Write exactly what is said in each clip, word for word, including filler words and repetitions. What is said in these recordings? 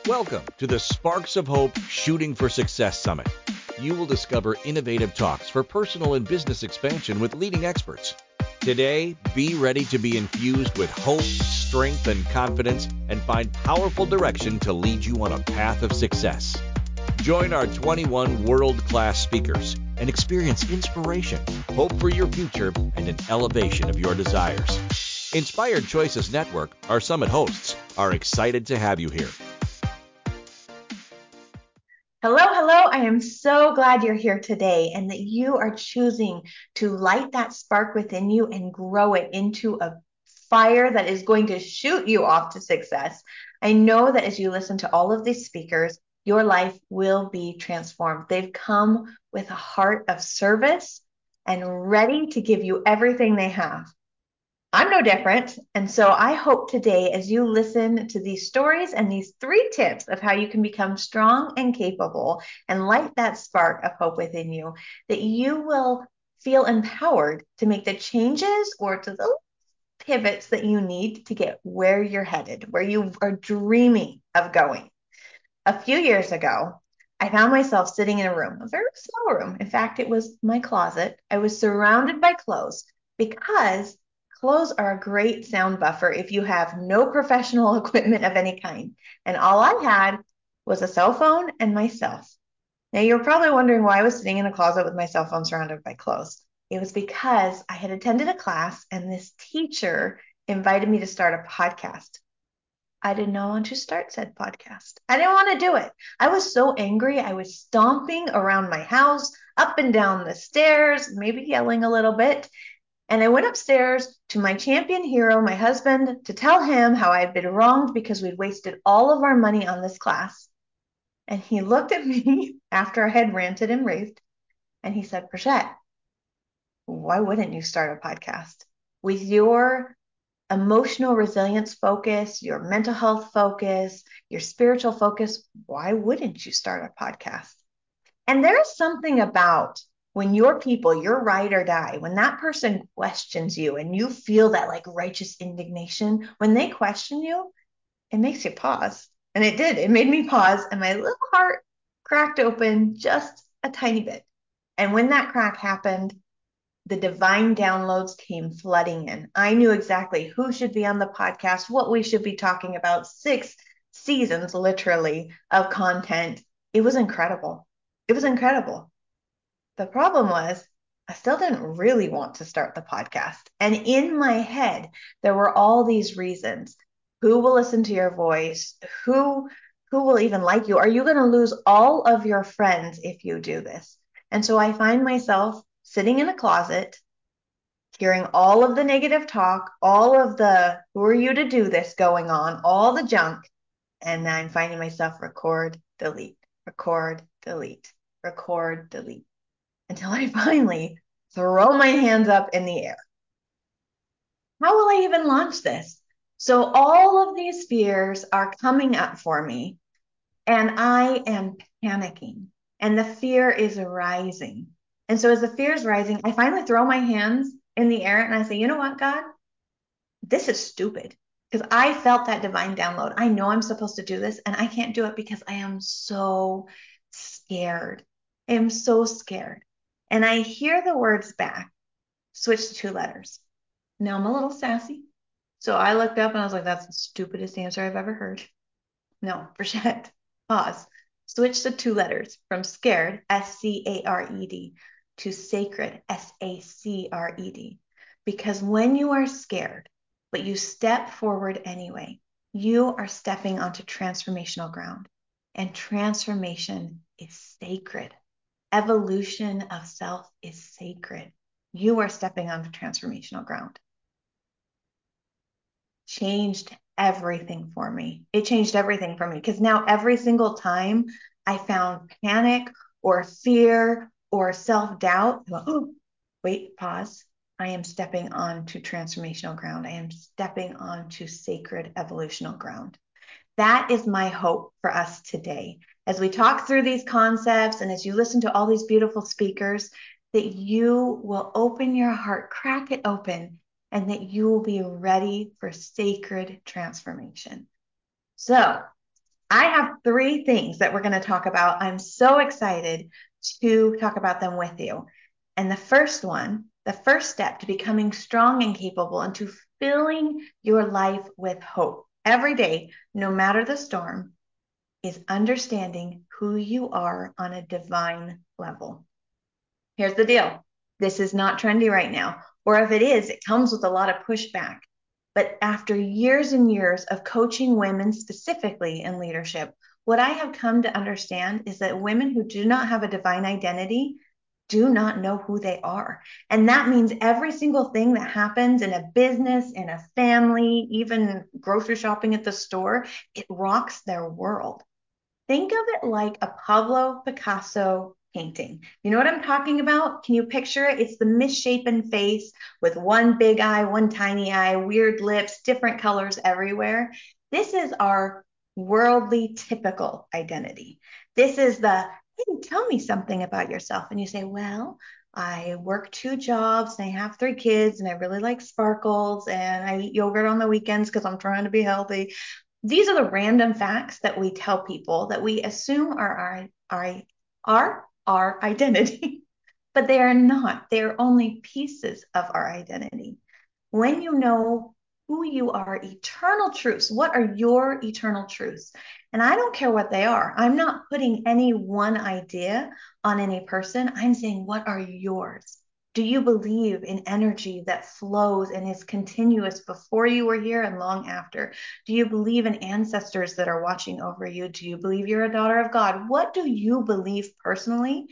Welcome to the Sparks of Hope Shooting for Success Summit. You will discover innovative talks for personal and business expansion with leading experts. Today, be ready to be infused with hope, strength, and confidence, and find powerful direction to lead you on a path of success. Join our twenty-one world-class speakers and experience inspiration, hope for your future, and an elevation of your desires. Inspired Choices Network, our summit hosts, are excited to have you here. Hello, hello. I am so glad you're here today and that you are choosing to light that spark within you and grow it into a fire that is going to shoot you off to success. I know that as you listen to all of these speakers, your life will be transformed. They've come with a heart of service and ready to give you everything they have. I'm no different. And so I hope today, as you listen to these stories and these three tips of how you can become strong and capable and light that spark of hope within you, that you will feel empowered to make the changes or to the pivots that you need to get where you're headed, where you are dreaming of going. A few years ago, I found myself sitting in a room, a very small room. In fact, it was my closet. I was surrounded by clothes because clothes are a great sound buffer if you have no professional equipment of any kind. And all I had was a cell phone and myself. Now, you're probably wondering why I was sitting in a closet with my cell phone surrounded by clothes. It was because I had attended a class and this teacher invited me to start a podcast. I did not want to start said podcast. I didn't want to do it. I was so angry. I was stomping around my house, up and down the stairs, maybe yelling a little bit. And I went upstairs to my champion hero, my husband, to tell him how I had been wronged because we'd wasted all of our money on this class. And he looked at me after I had ranted and raved, and he said, Brigitte, why wouldn't you start a podcast? With your emotional resilience focus, your mental health focus, your spiritual focus, why wouldn't you start a podcast? And there's something about when your people, your ride or die, when that person questions you and you feel that like righteous indignation, when they question you, it makes you pause. And it did. It made me pause and my little heart cracked open just a tiny bit. And when that crack happened, the divine downloads came flooding in. I knew exactly who should be on the podcast, what we should be talking about, six seasons literally of content. It was incredible. It was incredible. The problem was I still didn't really want to start the podcast. And in my head, there were all these reasons. Who will listen to your voice? Who, who will even like you? Are you going to lose all of your friends if you do this? And so I find myself sitting in a closet, hearing all of the negative talk, all of the, who are you to do this going on, all the junk. And then finding myself record, delete, record, delete, record, delete, until I finally throw my hands up in the air. How will I even launch this? So all of these fears are coming up for me, and I am panicking, and the fear is rising. And so as the fear is rising, I finally throw my hands in the air and I say, you know what, God? This is stupid. Because I felt that divine download. I know I'm supposed to do this, and I can't do it because I am so scared. I am so scared. And I hear the words back, switch to two letters. Now I'm a little sassy. So I looked up and I was like, that's the stupidest answer I've ever heard. No, Brigitte, pause. Switch to two letters from scared, S C A R E D, to sacred, S A C R E D. Because when you are scared, but you step forward anyway, you are stepping onto transformational ground. And transformation is sacred. Evolution of self is sacred. You are stepping onto transformational ground. Changed everything for me. It changed everything for me because now every single time I found panic or fear or self-doubt, oh, wait, pause. I am stepping onto transformational ground. I am stepping onto sacred evolutional ground. That is my hope for us today. As we talk through these concepts and as you listen to all these beautiful speakers, that you will open your heart, crack it open, and that you will be ready for sacred transformation. So I have three things that we're going to talk about. I'm so excited to talk about them with you. And the first one, the first step to becoming strong and capable and to filling your life with hope every day, no matter the storm, is understanding who you are on a divine level. Here's the deal. This is not trendy right now. Or if it is, it comes with a lot of pushback. But after years and years of coaching women specifically in leadership, what I have come to understand is that women who do not have a divine identity do not know who they are. And that means every single thing that happens in a business, in a family, even grocery shopping at the store, it rocks their world. Think of it like a Pablo Picasso painting. You know what I'm talking about? Can you picture it? It's the misshapen face with one big eye, one tiny eye, weird lips, different colors everywhere. This is our worldly typical identity. This is the, hey, tell me something about yourself. And you say, well, I work two jobs and I have three kids and I really like sparkles and I eat yogurt on the weekends because I'm trying to be healthy. These are the random facts that we tell people that we assume are our, our, are our identity, but they are not. They are only pieces of our identity. When you know who you are, eternal truths, what are your eternal truths? And I don't care what they are. I'm not putting any one idea on any person. I'm saying, what are yours? Do you believe in energy that flows and is continuous before you were here and long after? Do you believe in ancestors that are watching over you? Do you believe you're a daughter of God? What do you believe personally,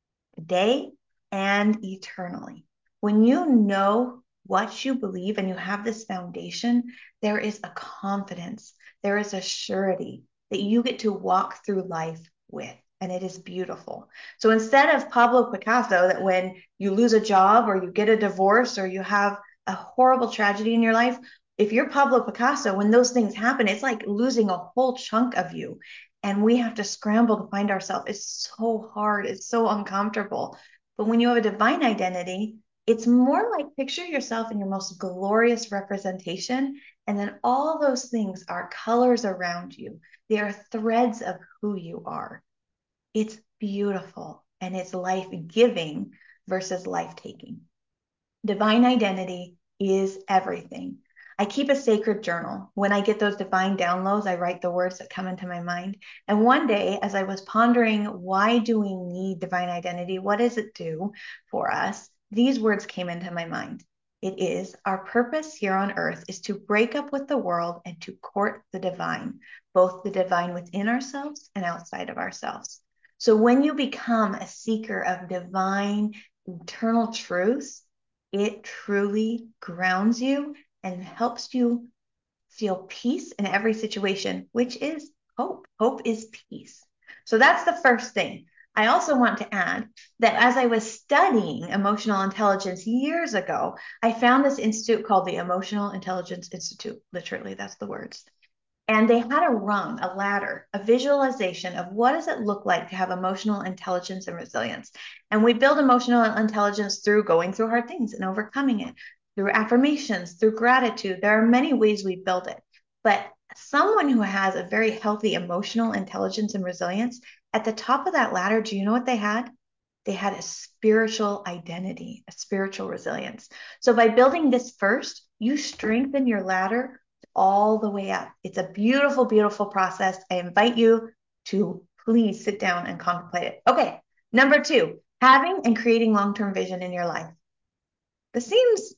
today and eternally? When you know what you believe and you have this foundation, there is a confidence, there is a surety that you get to walk through life with. And it is beautiful. So instead of Pablo Picasso, that when you lose a job or you get a divorce or you have a horrible tragedy in your life, if you're Pablo Picasso, when those things happen, it's like losing a whole chunk of you. And we have to scramble to find ourselves. It's so hard. It's so uncomfortable. But when you have a divine identity, it's more like picture yourself in your most glorious representation. And then all those things are colors around you. They are threads of who you are. It's beautiful and it's life-giving versus life-taking. Divine identity is everything. I keep a sacred journal. When I get those divine downloads, I write the words that come into my mind. And one day, as I was pondering, why do we need divine identity? What does it do for us? These words came into my mind. It is our purpose here on earth is to break up with the world and to court the divine, both the divine within ourselves and outside of ourselves. So when you become a seeker of divine, eternal truths, it truly grounds you and helps you feel peace in every situation, which is hope. Hope is peace. So that's the first thing. I also want to add that as I was studying emotional intelligence years ago, I found this institute called the Emotional Intelligence Institute. Literally, that's the words. And they had a rung, a ladder, a visualization of what does it look like to have emotional intelligence and resilience. And we build emotional intelligence through going through hard things and overcoming it, through affirmations, through gratitude. There are many ways we build it. But someone who has a very healthy emotional intelligence and resilience, at the top of that ladder, do you know what they had? They had a spiritual identity, a spiritual resilience. So by building this first, you strengthen your ladder all the way up. It's a beautiful, beautiful process. I invite you to please sit down and contemplate it. Okay, number two, having and creating long-term vision in your life. This seems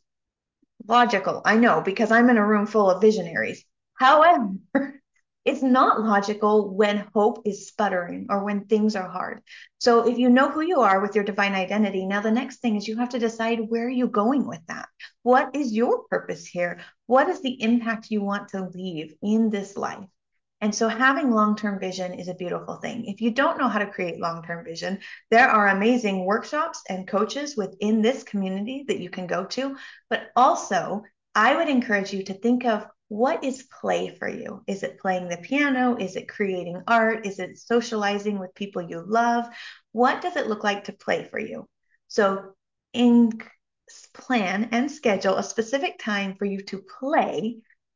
logical, I know, because I'm in a room full of visionaries. However, it's not logical when hope is sputtering or when things are hard. So if you know who you are with your divine identity, now the next thing is you have to decide where are you going with that? What is your purpose here? What is the impact you want to leave in this life? And so having long-term vision is a beautiful thing. If you don't know how to create long-term vision, there are amazing workshops and coaches within this community that you can go to. But also, I would encourage you to think of what is play for you? Is it playing the piano? Is it creating art? Is it socializing with people you love? What does it look like to play for you? So in plan and schedule a specific time for you to play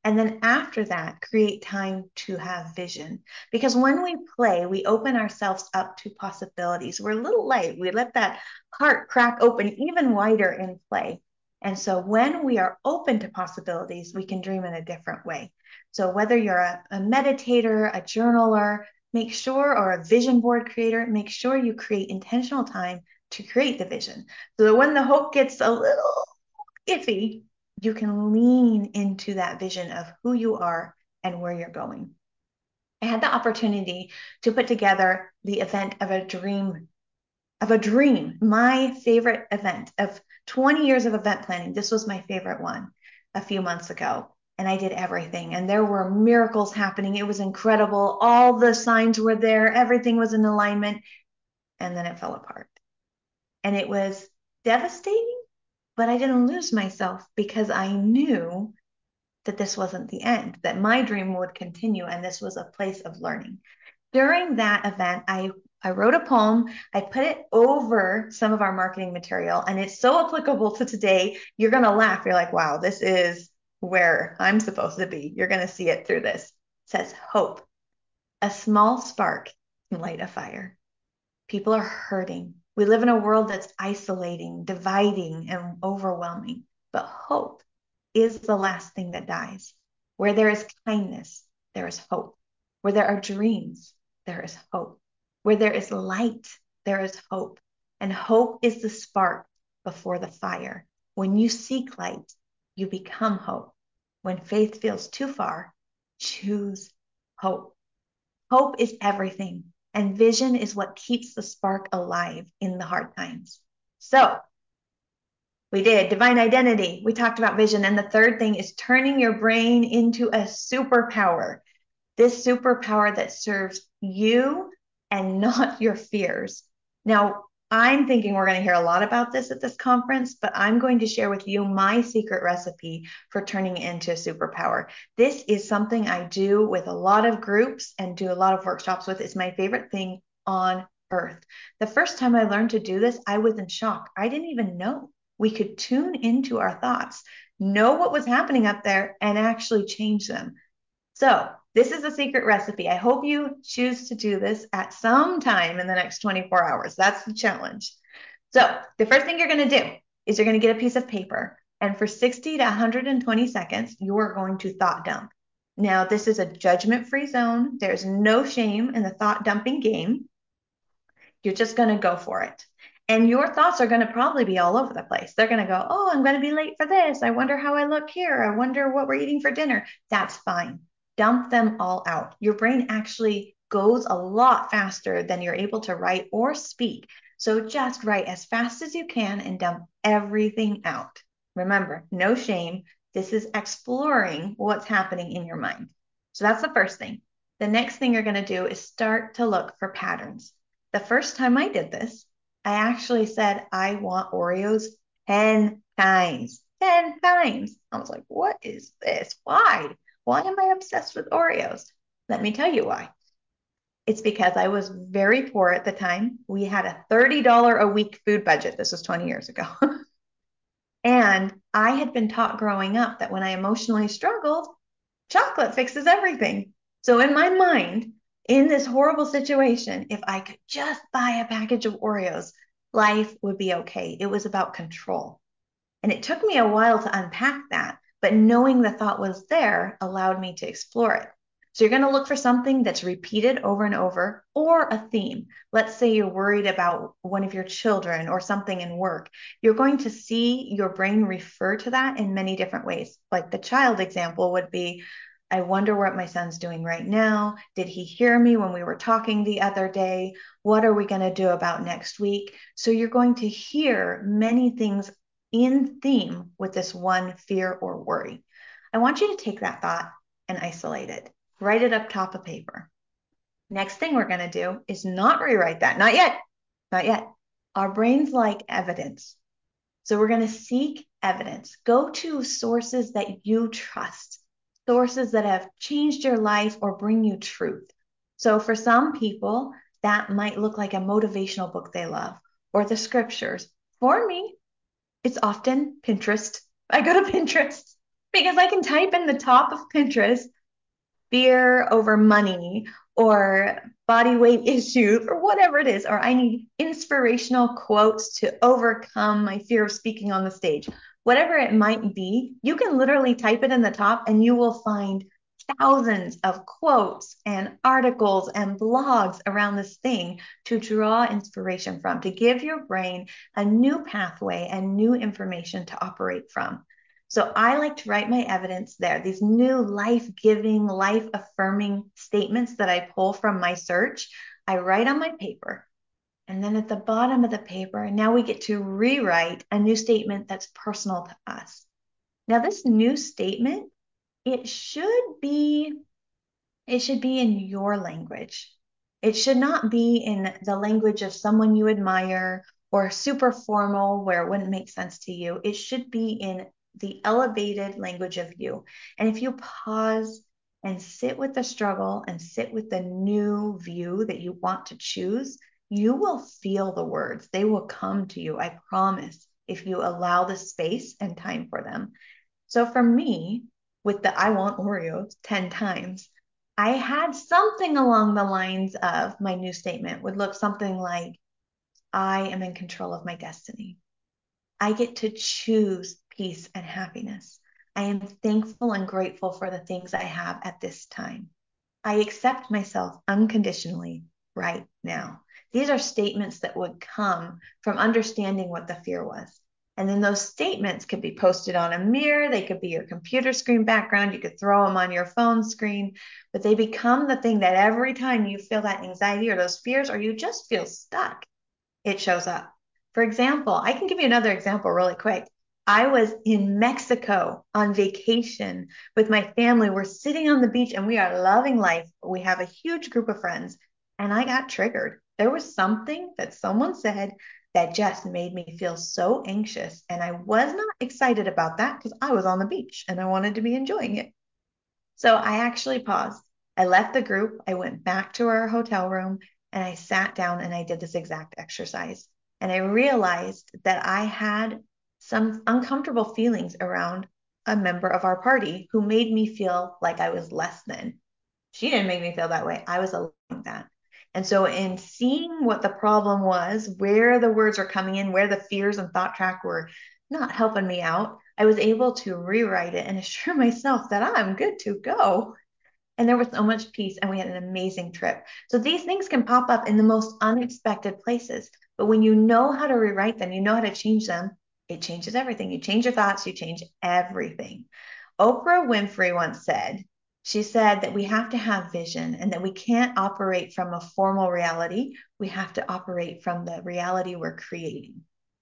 And then after that, create time to have vision. Because when we play, we open ourselves up to possibilities. We're a little light. We let that heart crack open even wider in play. And so when we are open to possibilities, we can dream in a different way. So whether you're a, a meditator, a journaler, make sure, or a vision board creator, make sure you create intentional time to create the vision. So that when the hope gets a little iffy, you can lean into that vision of who you are and where you're going. I had the opportunity to put together the event of a dream, of a dream, my favorite event of twenty years of event planning. This was my favorite one a few months ago. And I did everything. And there were miracles happening. It was incredible. All the signs were there. Everything was in alignment. And then it fell apart. And it was devastating, but I didn't lose myself because I knew that this wasn't the end, that my dream would continue, and this was a place of learning. During that event, I, I wrote a poem. I put it over some of our marketing material, and it's so applicable to today. You're going to laugh. You're like, wow, this is where I'm supposed to be. You're going to see it through this. It says, hope. A small spark can light a fire. People are hurting. We live in a world that's isolating, dividing, and overwhelming. But hope is the last thing that dies. Where there is kindness, there is hope. Where there are dreams, there is hope. Where there is light, there is hope. And hope is the spark before the fire. When you seek light, you become hope. When faith feels too far, choose hope. Hope is everything. And vision is what keeps the spark alive in the hard times. So we did divine identity. We talked about vision. And the third thing is turning your brain into a superpower. This superpower that serves you and not your fears. Now, I'm thinking we're going to hear a lot about this at this conference, but I'm going to share with you my secret recipe for turning it into a superpower. This is something I do with a lot of groups and do a lot of workshops with. It's my favorite thing on earth. The first time I learned to do this, I was in shock. I didn't even know we could tune into our thoughts, know what was happening up there, and actually change them. So this is a secret recipe. I hope you choose to do this at some time in the next twenty-four hours. That's the challenge. So the first thing you're going to do is you're going to get a piece of paper. And for sixty to one hundred twenty seconds, you are going to thought dump. Now, this is a judgment-free zone. There's no shame in the thought dumping game. You're just going to go for it. And your thoughts are going to probably be all over the place. They're going to go, oh, I'm going to be late for this. I wonder how I look here. I wonder what we're eating for dinner. That's fine. Dump them all out. Your brain actually goes a lot faster than you're able to write or speak. So just write as fast as you can and dump everything out. Remember, no shame. This is exploring what's happening in your mind. So that's the first thing. The next thing you're going to do is start to look for patterns. The first time I did this, I actually said, I want Oreos ten times. ten times. I was like, what is this? Why? Why am I obsessed with Oreos? Let me tell you why. It's because I was very poor at the time. We had a thirty dollars a week food budget. This was twenty years ago. And I had been taught growing up that when I emotionally struggled, chocolate fixes everything. So in my mind, in this horrible situation, if I could just buy a package of Oreos, life would be okay. It was about control. And it took me a while to unpack that, but knowing the thought was there allowed me to explore it. So you're going to look for something that's repeated over and over, or a theme. Let's say you're worried about one of your children or something in work. You're going to see your brain refer to that in many different ways. Like the child example would be, I wonder what my son's doing right now. Did he hear me when we were talking the other day? What are we going to do about next week? So you're going to hear many things in theme with this one fear or worry. I want you to take that thought and isolate it. Write it up top of paper. Next thing we're going to do is not rewrite that. Not yet. Not yet. Our brains like evidence. So we're going to seek evidence. Go to sources that you trust. Sources that have changed your life or bring you truth. So for some people, that might look like a motivational book they love or the scriptures. For me, it's often Pinterest. I go to Pinterest. Because I can type in the top of Pinterest fear over money or body weight issues or whatever it is, or I need inspirational quotes to overcome my fear of speaking on the stage. Whatever it might be, you can literally type it in the top and you will find thousands of quotes and articles and blogs around this thing to draw inspiration from, to give your brain a new pathway and new information to operate from. So I like to write my evidence there, these new life-giving, life-affirming statements that I pull from my search, I write on my paper. And then at the bottom of the paper, now we get to rewrite a new statement that's personal to us. Now, this new statement, it should be, it should be in your language. It should not be in the language of someone you admire or super formal where it wouldn't make sense to you. It should be in the elevated language of you. And if you pause and sit with the struggle and sit with the new view that you want to choose, you will feel the words. They will come to you, I promise, if you allow the space and time for them. So for me, with the I want Oreos ten times, I had something along the lines of my new statement would look something like, I am in control of my destiny. I get to choose peace and happiness. I am thankful and grateful for the things I have at this time. I accept myself unconditionally right now. These are statements that would come from understanding what the fear was. And then those statements could be posted on a mirror. They could be your computer screen background. You could throw them on your phone screen, but they become the thing that every time you feel that anxiety or those fears, or you just feel stuck, it shows up. For example, I can give you another example really quick. I was in Mexico on vacation with my family. We're sitting on the beach and we are loving life. We have a huge group of friends, and I got triggered. There was something that someone said that just made me feel so anxious. And I was not excited about that because I was on the beach and I wanted to be enjoying it. So I actually paused. I left the group. I went back to our hotel room and I sat down and I did this exact exercise. And I realized that I had some uncomfortable feelings around a member of our party who made me feel like I was less than. She didn't make me feel that way. I was allowing that. And so in seeing what the problem was, where the words are coming in, where the fears and thought track were not helping me out, I was able to rewrite it and assure myself that I'm good to go. And there was so much peace and we had an amazing trip. So these things can pop up in the most unexpected places. But when you know how to rewrite them, you know how to change them, it changes everything. You change your thoughts, you change everything. Oprah Winfrey once said, she said that we have to have vision and that we can't operate from a formal reality. We have to operate from the reality we're creating.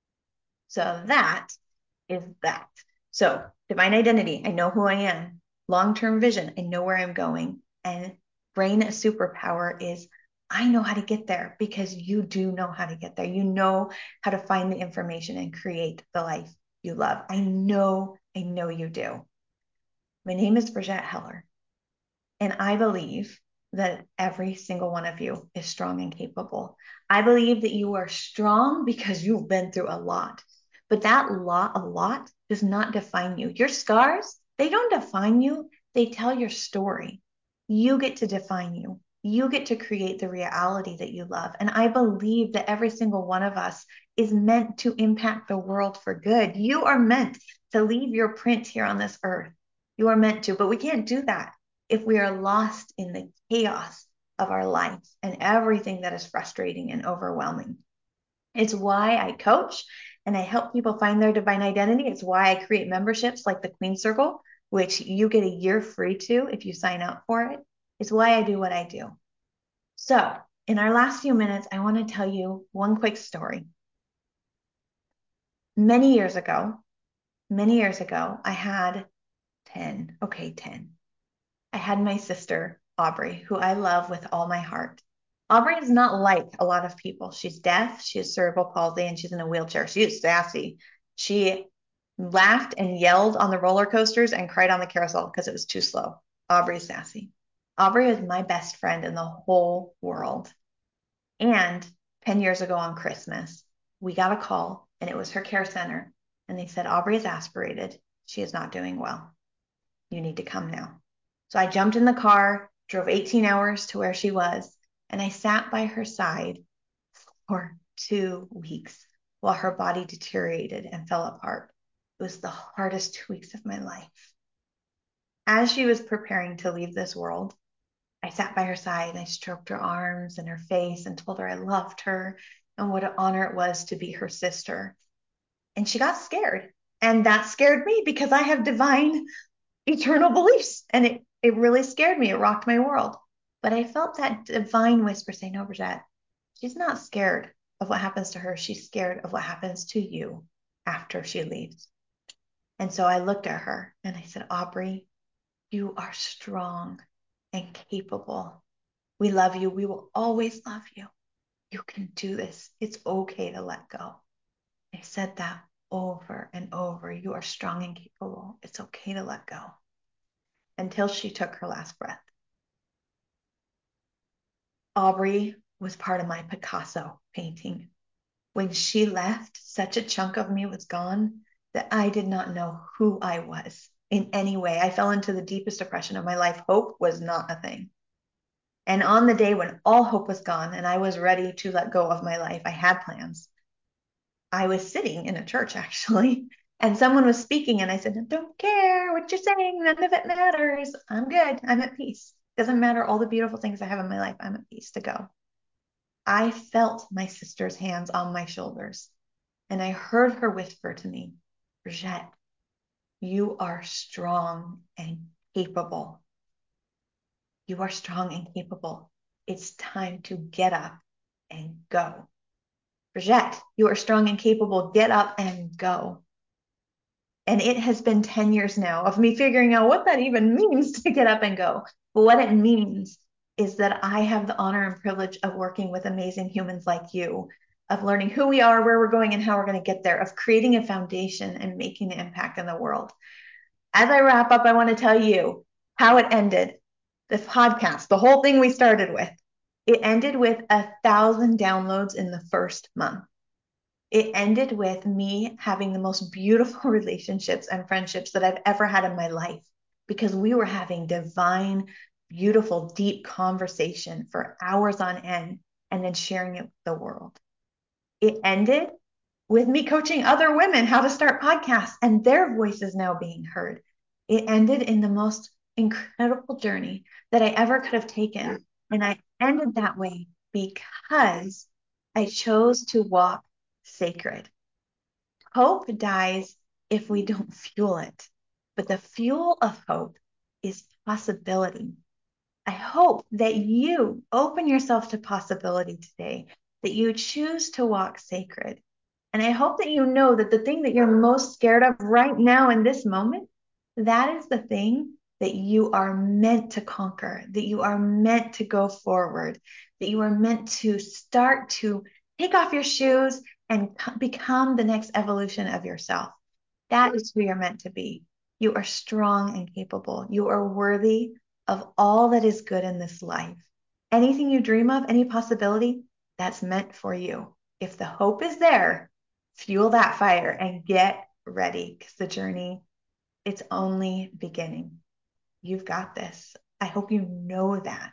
So that is that. So divine identity, I know who I am. Long-term vision, I know where I'm going. And brain superpower is I know how to get there because you do know how to get there. You know how to find the information and create the life you love. I know, I know you do. My name is Brigitte Heller, and I believe that every single one of you is strong and capable. I believe that you are strong because you've been through a lot. But that lot, a lot does not define you. Your scars, they don't define you. They tell your story. You get to define you. You get to create the reality that you love. And I believe that every single one of us is meant to impact the world for good. You are meant to leave your print here on this earth. You are meant to, but we can't do that if we are lost in the chaos of our life and everything that is frustrating and overwhelming. It's why I coach and I help people find their divine identity. It's why I create memberships like the Queen Circle, which you get a year free to if you sign up for it. It's why I do what I do. So in our last few minutes, I want to tell you one quick story. Many years ago, many years ago, I had ten, okay, ten. I had my sister, Aubrey, who I love with all my heart. Aubrey is not like a lot of people. She's deaf, she has cerebral palsy, and she's in a wheelchair. She is sassy. She laughed and yelled on the roller coasters and cried on the carousel because it was too slow. Aubrey's sassy. Aubrey is my best friend in the whole world. And ten years ago on Christmas, we got a call, and it was her care center. And they said, Aubrey is aspirated. She is not doing well. you need to come now. So I jumped in the car, drove eighteen hours to where she was, and I sat by her side for two weeks while her body deteriorated and fell apart. It was the hardest two weeks of my life. As she was preparing to leave this world, I sat by her side and I stroked her arms and her face and told her I loved her and what an honor it was to be her sister. And she got scared. And that scared me because I have divine, eternal beliefs. And it, it really scared me. It rocked my world. But I felt that divine whisper say, no, Bridgette, she's not scared of what happens to her. She's scared of what happens to you after she leaves. And so I looked at her and I said, Aubrey, you are strong and capable. We love you. We will always love you. You can do this. It's okay to let go. I said that over and over. You are strong and capable. It's okay to let go. Until she took her last breath. Aubrey was part of my Picasso painting. When she left, such a chunk of me was gone that I did not know who I was in any way. I fell into the deepest depression of my life. Hope was not a thing. And on the day when all hope was gone and I was ready to let go of my life, I had plans. I was sitting in a church actually, and someone was speaking and I said, I don't care what you're saying. None of it matters. I'm good. I'm at peace. Doesn't matter all the beautiful things I have in my life. I'm at peace to go. I felt my sister's hands on my shoulders and I heard her whisper to me, Bridgette, you are strong and capable. You are strong and capable. It's time to get up and go. Bridgette, you are strong and capable. Get up and go. And it has been ten years now of me figuring out what that even means to get up and go. But what it means is that I have the honor and privilege of working with amazing humans like you, of learning who we are, where we're going, and how we're going to get there, of creating a foundation and making an impact in the world. As I wrap up, I want to tell you how it ended. This podcast, the whole thing we started with, it ended with a thousand downloads in the first month. It ended with me having the most beautiful relationships and friendships that I've ever had in my life because we were having divine, beautiful, deep conversation for hours on end and then sharing it with the world. It ended with me coaching other women how to start podcasts and their voices now being heard. It ended in the most incredible journey that I ever could have taken. And I ended that way because I chose to walk sacred. Hope dies if we don't fuel it, but the fuel of hope is possibility. I hope that you open yourself to possibility today, that you choose to walk sacred. And I hope that you know that the thing that you're most scared of right now in this moment, that is the thing that you are meant to conquer, that you are meant to go forward, that you are meant to start to take off your shoes and become the next evolution of yourself. That is who you're meant to be. You are strong and capable. You are worthy of all that is good in this life. Anything you dream of, any possibility, that's meant for you. If the hope is there, fuel that fire and get ready because the journey, it's only beginning. You've got this. I hope you know that.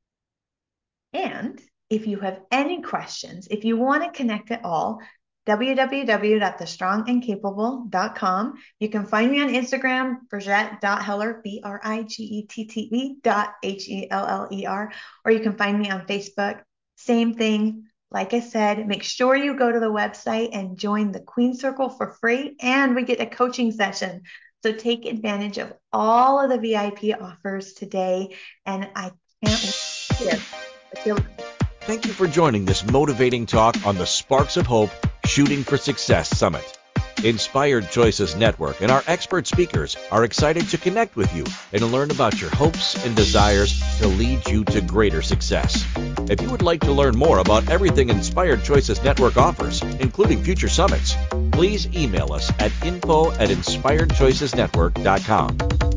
And if you have any questions, if you want to connect at all, w w w dot the strong and capable dot com. You can find me on Instagram, Bridgette dot Heller, B R I G E T T E dot H E L L E R, or you can find me on Facebook. Same thing. Like I said, make sure you go to the website and join the Queen Circle for free, and we get a coaching session. So take advantage of all of the V I P offers today, and I can't wait. I feel Thank you for joining this motivating talk on the Sparks of Hope Shooting for Success Summit. Inspired Choices Network and our expert speakers are excited to connect with you and learn about your hopes and desires to lead you to greater success. If you would like to learn more about everything Inspired Choices Network offers, including future summits, please email us at info at inspired choices network dot com.